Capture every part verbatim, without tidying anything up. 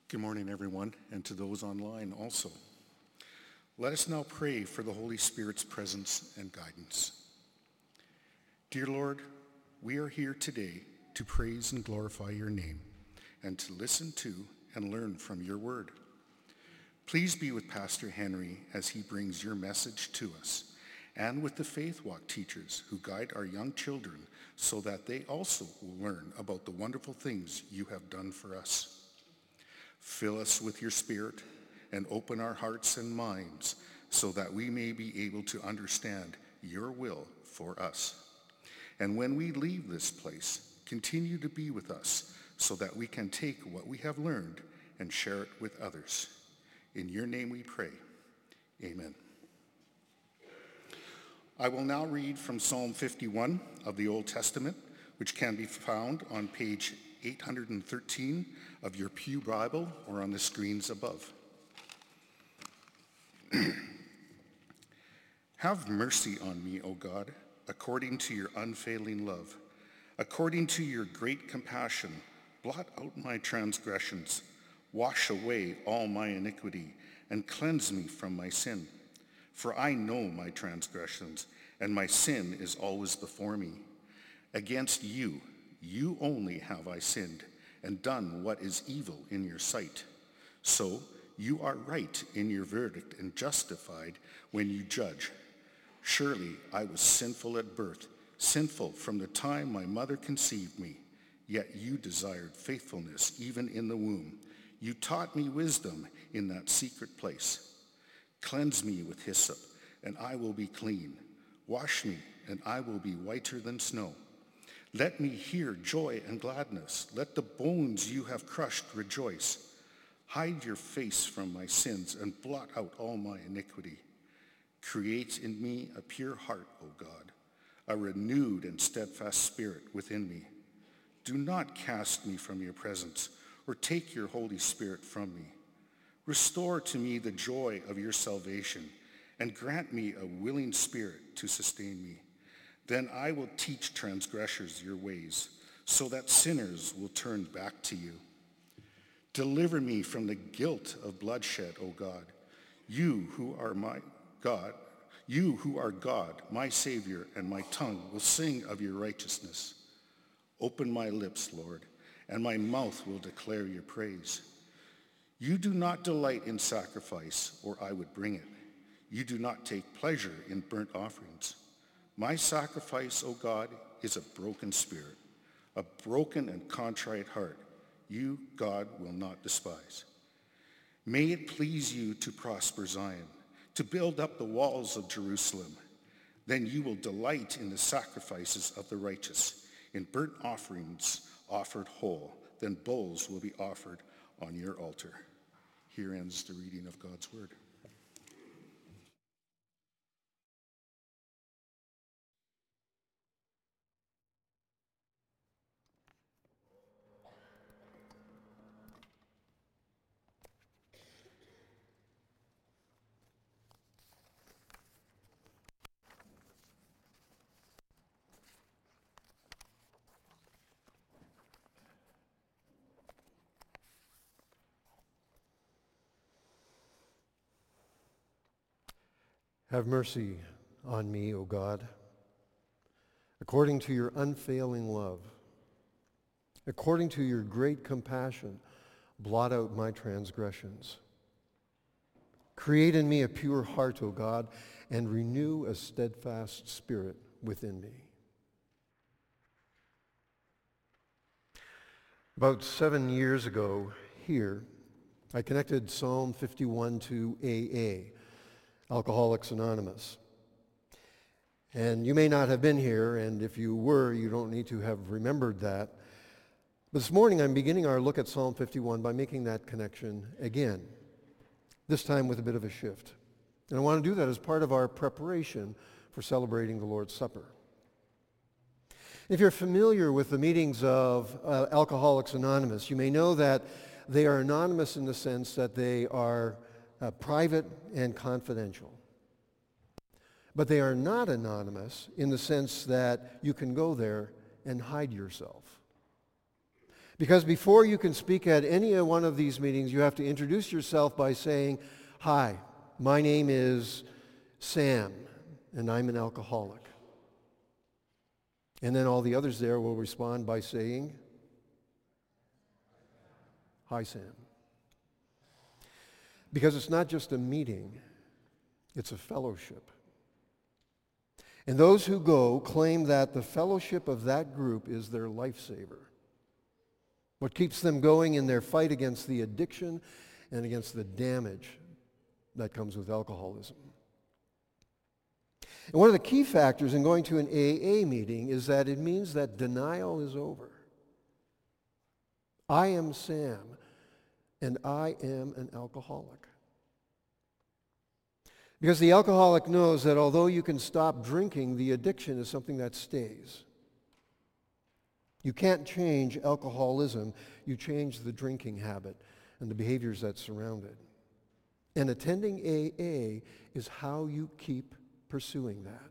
Good morning, everyone, and to those online also. Let us now pray for the Holy Spirit's presence and guidance. Dear Lord, we are here today to praise and glorify your name and to listen to and learn from your word. Please be with Pastor Henry as he brings your message to us, and with the Faith Walk teachers who guide our young children so that they also will learn about the wonderful things you have done for us. Fill us with your Spirit and open our hearts and minds so that we may be able to understand your will for us. And when we leave this place, continue to be with us so that we can take what we have learned and share it with others. In your name we pray. Amen. I will now read from Psalm fifty-one of the Old Testament, which can be found on page eight hundred thirteen of your Pew Bible or on the screens above. Have mercy on me, O God, according to your unfailing love. According to your great compassion, blot out my transgressions. Wash away all my iniquity and cleanse me from my sin. For I know my transgressions, and my sin is always before me. Against you, you only have I sinned and done what is evil in your sight. So you are right in your verdict and justified when you judge. Surely I was sinful at birth, sinful from the time my mother conceived me. Yet you desired faithfulness even in the womb. You taught me wisdom in that secret place. Cleanse me with hyssop, and I will be clean. Wash me, and I will be whiter than snow. Let me hear joy and gladness. Let the bones you have crushed rejoice. Hide your face from my sins and blot out all my iniquity. Create in me a pure heart, O God, a renewed and steadfast spirit within me. Do not cast me from your presence or take your Holy Spirit from me. Restore to me the joy of your salvation and grant me a willing spirit to sustain me. Then I will teach transgressors your ways, so that sinners will turn back to you. Deliver me from the guilt of bloodshed, O God. You who are my God, you who are God, my Savior, and my tongue will sing of your righteousness. Open my lips, Lord, and my mouth will declare your praise. You do not delight in sacrifice, or I would bring it. You do not take pleasure in burnt offerings. My sacrifice, O God, is a broken spirit, a broken and contrite heart. You, God, will not despise. May it please you to prosper Zion, to build up the walls of Jerusalem. Then you will delight in the sacrifices of the righteous, in burnt offerings offered whole. Then bulls will be offered on your altar. Here ends the reading of God's word. Have mercy on me, O God, according to your unfailing love. According to your great compassion, blot out my transgressions. Create in me a pure heart, O God, and renew a steadfast spirit within me. About seven years ago here, I connected Psalm fifty-one to A A, Alcoholics Anonymous. And you may not have been here, and if you were, you don't need to have remembered that. This morning I'm beginning our look at Psalm fifty-one by making that connection again, this time with a bit of a shift. And I want to do that as part of our preparation for celebrating the Lord's Supper. If you're familiar with the meetings of uh, Alcoholics Anonymous, you may know that they are anonymous in the sense that they are Uh, private and confidential. But they are not anonymous in the sense that you can go there and hide yourself. Because before you can speak at any one of these meetings, you have to introduce yourself by saying, "Hi, my name is Sam, and I'm an alcoholic." And then all the others there will respond by saying, "Hi, Sam." Because it's not just a meeting, it's a fellowship. And those who go claim that the fellowship of that group is their lifesaver. What keeps them going in their fight against the addiction and against the damage that comes with alcoholism. And one of the key factors in going to an A A meeting is that it means that denial is over. I am Sam, and I am an alcoholic. Because the alcoholic knows that although you can stop drinking, the addiction is something that stays. You can't change alcoholism. You change the drinking habit and the behaviors that surround it. And attending A A is how you keep pursuing that.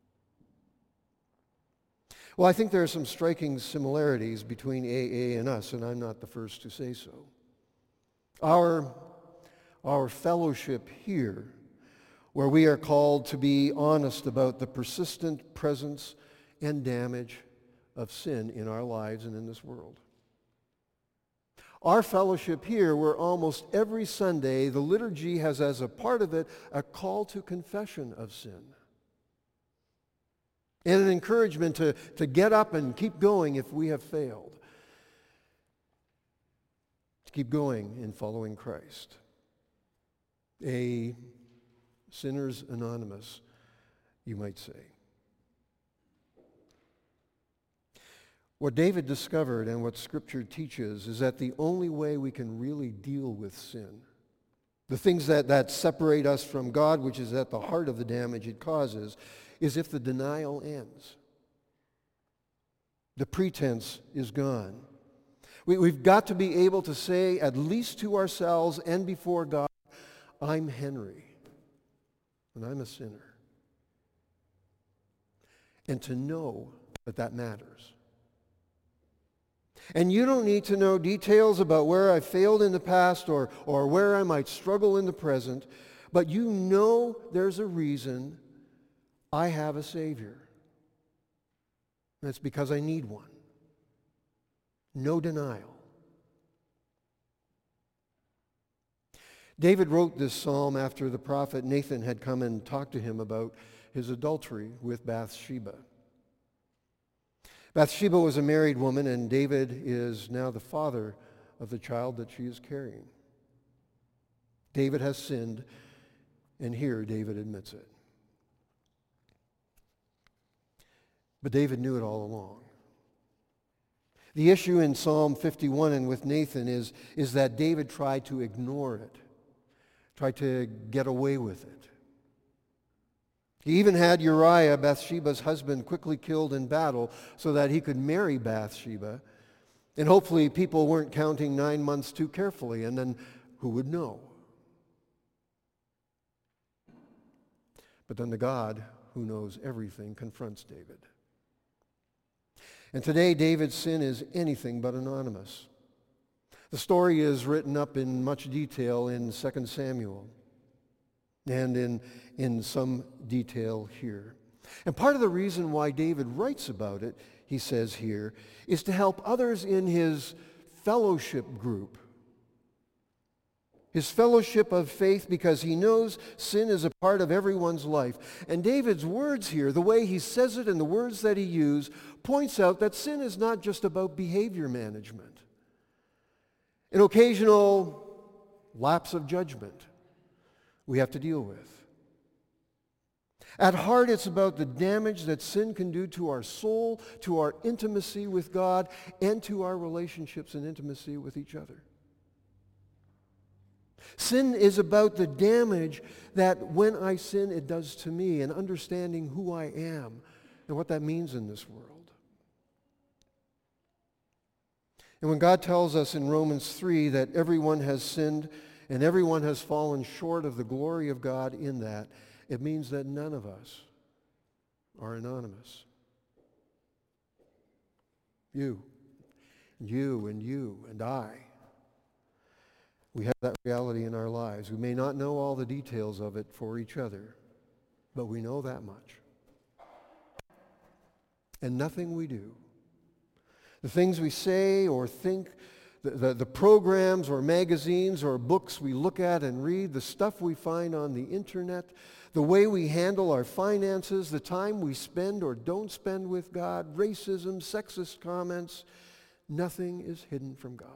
Well, I think there are some striking similarities between A A and us, and I'm not the first to say so. Our, our fellowship here, where we are called to be honest about the persistent presence and damage of sin in our lives and in this world. Our fellowship here, where almost every Sunday the liturgy has as a part of it a call to confession of sin. And an encouragement to, to get up and keep going if we have failed. To keep going in following Christ. A Sinners Anonymous, you might say. What David discovered and what Scripture teaches is that the only way we can really deal with sin, the things that, that separate us from God, which is at the heart of the damage it causes, is if the denial ends. The pretense is gone. We, we've got to be able to say, at least to ourselves and before God, I'm Henry, and I'm a sinner. And to know that that matters. And you don't need to know details about where I failed in the past or, or where I might struggle in the present, but you know there's a reason I have a Savior. And it's because I need one. No denial. David wrote this psalm after the prophet Nathan had come and talked to him about his adultery with Bathsheba. Bathsheba was a married woman, and David is now the father of the child that she is carrying. David has sinned, and here David admits it. But David knew it all along. The issue in Psalm fifty-one and with Nathan is, is that David tried to ignore it, tried to get away with it. He even had Uriah, Bathsheba's husband, quickly killed in battle so that he could marry Bathsheba. And hopefully people weren't counting nine months too carefully, and then who would know? But then the God who knows everything confronts David. And today David's sin is anything but anonymous. The story is written up in much detail in Second Samuel. And in, in some detail here. And part of the reason why David writes about it, he says here, is to help others in his fellowship group. His fellowship of faith, because he knows sin is a part of everyone's life. And David's words here, the way he says it and the words that he uses, points out that sin is not just about behavior management. An occasional lapse of judgment we have to deal with. At heart, it's about the damage that sin can do to our soul, to our intimacy with God, and to our relationships and intimacy with each other. Sin is about the damage that when I sin, it does to me, and understanding who I am and what that means in this world. And when God tells us in Romans three that everyone has sinned and everyone has fallen short of the glory of God in that, it means that none of us are anonymous. You You and you and I. We have that reality in our lives. We may not know all the details of it for each other, but we know that much. And nothing we do, the things we say or think, the, the, the programs or magazines or books we look at and read, the stuff we find on the internet, the way we handle our finances, the time we spend or don't spend with God, racism, sexist comments, nothing is hidden from God.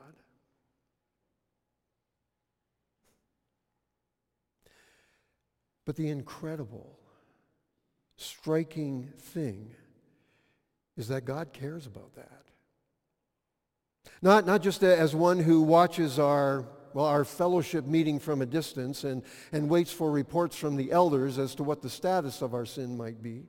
But the incredible, striking thing is that God cares about that. Not, not just as one who watches our, well, our fellowship meeting from a distance and, and waits for reports from the elders as to what the status of our sin might be.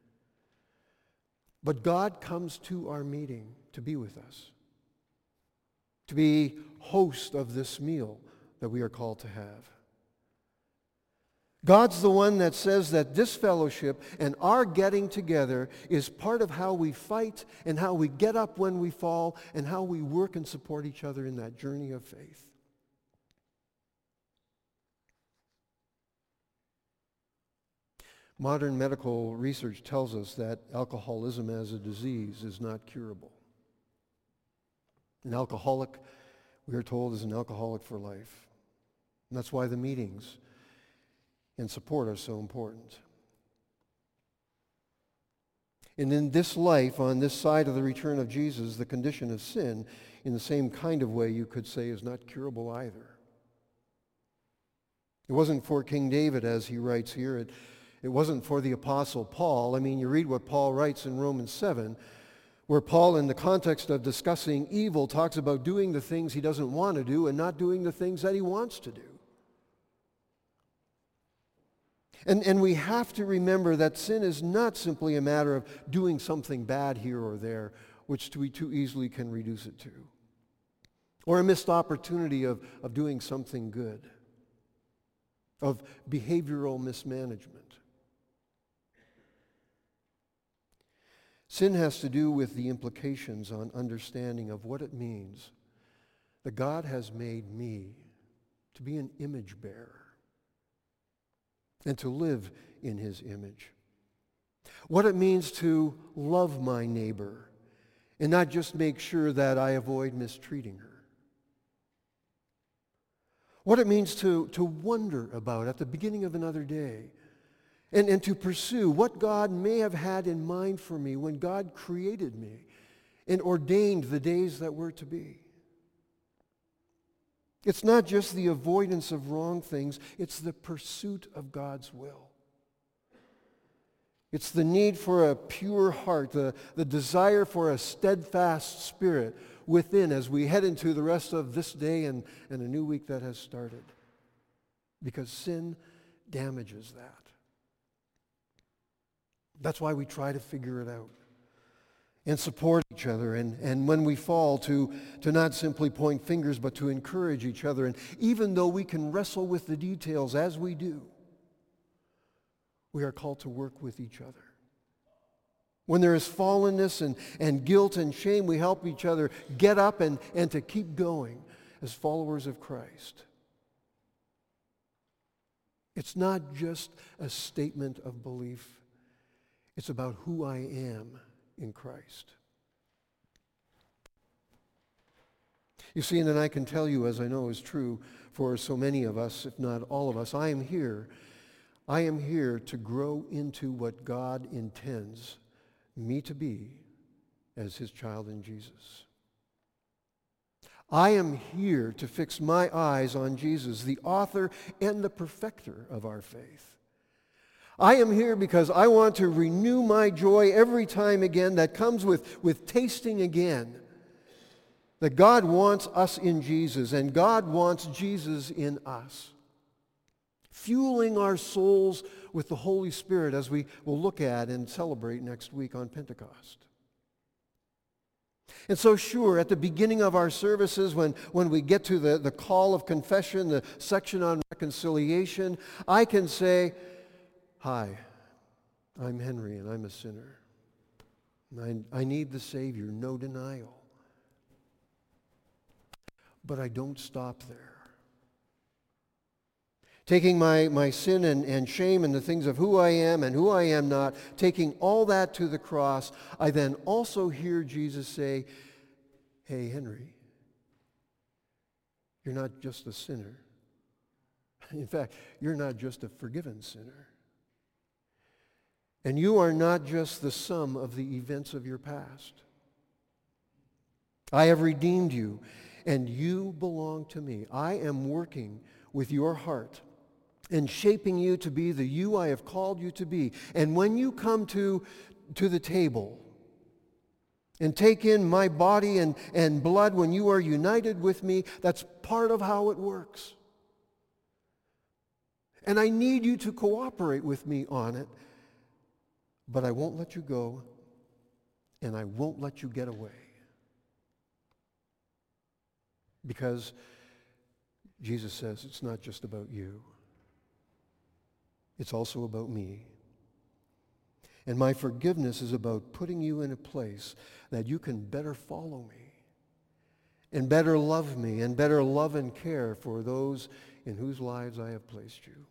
But God comes to our meeting to be with us, to be host of this meal that we are called to have. God's the one that says that this fellowship and our getting together is part of how we fight and how we get up when we fall and how we work and support each other in that journey of faith. Modern medical research tells us that alcoholism as a disease is not curable. An alcoholic, we are told, is an alcoholic for life. And that's why the meetings and support are so important. And in this life, on this side of the return of Jesus, the condition of sin, in the same kind of way you could say, is not curable either. It wasn't for King David, as he writes here. It, it wasn't for the Apostle Paul. I mean, you read what Paul writes in Romans seven, where Paul, in the context of discussing evil, talks about doing the things he doesn't want to do and not doing the things that he wants to do. And, and we have to remember that sin is not simply a matter of doing something bad here or there, which we too easily can reduce it to, or a missed opportunity of, of doing something good, of behavioral mismanagement. Sin has to do with the implications on understanding of what it means that God has made me to be an image bearer and to live in his image. What it means to love my neighbor and not just make sure that I avoid mistreating her. What it means to, to wonder about at the beginning of another day and, and to pursue what God may have had in mind for me when God created me and ordained the days that were to be. It's not just the avoidance of wrong things, it's the pursuit of God's will. It's the need for a pure heart, the, the desire for a steadfast spirit within as we head into the rest of this day and, and a new week that has started. Because sin damages that. That's why we try to figure it out and support each other, and, and when we fall, to, to not simply point fingers, but to encourage each other. And even though we can wrestle with the details as we do, we are called to work with each other. When there is fallenness and, and guilt and shame, we help each other get up and, and to keep going as followers of Christ. It's not just a statement of belief. It's about who I am in Christ. You see, and then I can tell you, as I know is true for so many of us, if not all of us, I am here. I am here to grow into what God intends me to be as his child in Jesus. I am here to fix my eyes on Jesus, the author and the perfecter of our faith. I am here because I want to renew my joy every time again that comes with, with tasting again that God wants us in Jesus and God wants Jesus in us. Fueling our souls with the Holy Spirit as we will look at and celebrate next week on Pentecost. And so sure, at the beginning of our services, when, when we get to the, the call of confession, the section on reconciliation, I can say, hi, I'm Henry and I'm a sinner. I, I need the Savior, no denial. But I don't stop there. Taking my, my sin and, and shame and the things of who I am and who I am not, taking all that to the cross, I then also hear Jesus say, hey, Henry, you're not just a sinner. In fact, you're not just a forgiven sinner. And you are not just the sum of the events of your past. I have redeemed you, and you belong to me. I am working with your heart and shaping you to be the you I have called you to be. And when you come to, to the table and take in my body and, and blood, when you are united with me, that's part of how it works. And I need you to cooperate with me on it, but I won't let you go, and I won't let you get away. Because Jesus says it's not just about you. It's also about me. And my forgiveness is about putting you in a place that you can better follow me and better love me and better love and care for those in whose lives I have placed you.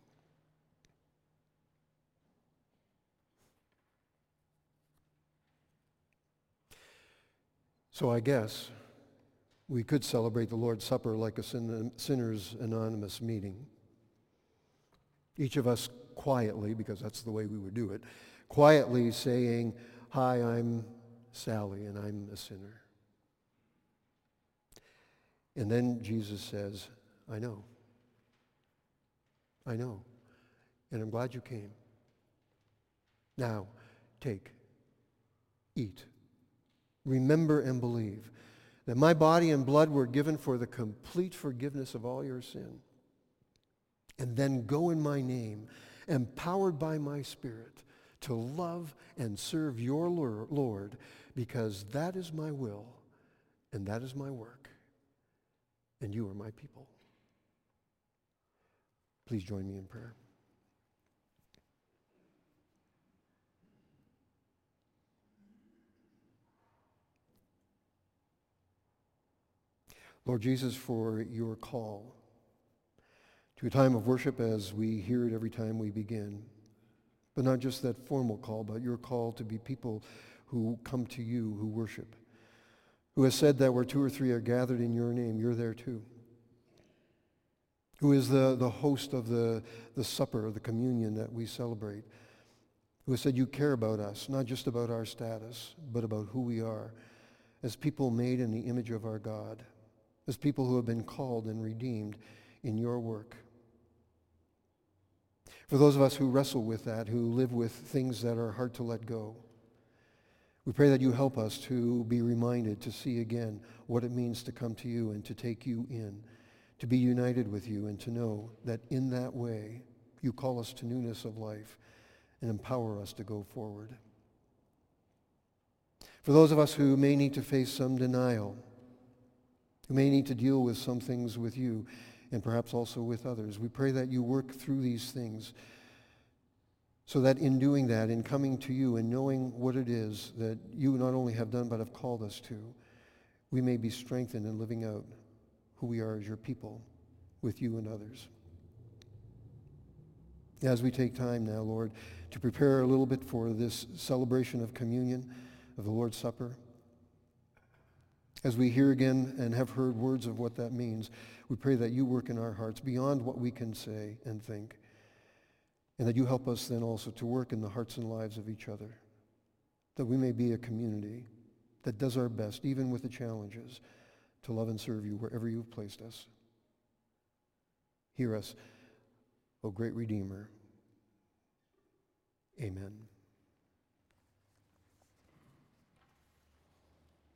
So I guess we could celebrate the Lord's Supper like a sin- Sinners Anonymous meeting. Each of us quietly, because that's the way we would do it, quietly saying, hi, I'm Sally, and I'm a sinner. And then Jesus says, I know. I know. And I'm glad you came. Now, take, eat. Remember and believe that my body and blood were given for the complete forgiveness of all your sin. And then go in my name, empowered by my Spirit, to love and serve your Lord, because that is my will and that is my work, and you are my people. Please join me in prayer. Lord Jesus, for your call to a time of worship as we hear it every time we begin, but not just that formal call, but your call to be people who come to you, who worship, who has said that where two or three are gathered in your name, you're there too, who is the, the host of the, the supper, the communion that we celebrate, who has said you care about us, not just about our status, but about who we are as people made in the image of our God, as people who have been called and redeemed in your work. For those of us who wrestle with that, who live with things that are hard to let go, we pray that you help us to be reminded to see again what it means to come to you and to take you in, to be united with you, and to know that in that way you call us to newness of life and empower us to go forward. For those of us who may need to face some denial, who may need to deal with some things with you, and perhaps also with others, we pray that you work through these things so that in doing that, in coming to you and knowing what it is that you not only have done but have called us to, we may be strengthened in living out who we are as your people with you and others. As we take time now, Lord, to prepare a little bit for this celebration of communion, of the Lord's Supper, as we hear again and have heard words of what that means, we pray that you work in our hearts beyond what we can say and think, and that you help us then also to work in the hearts and lives of each other, that we may be a community that does our best, even with the challenges, to love and serve you wherever you've placed us. Hear us, O great Redeemer. Amen.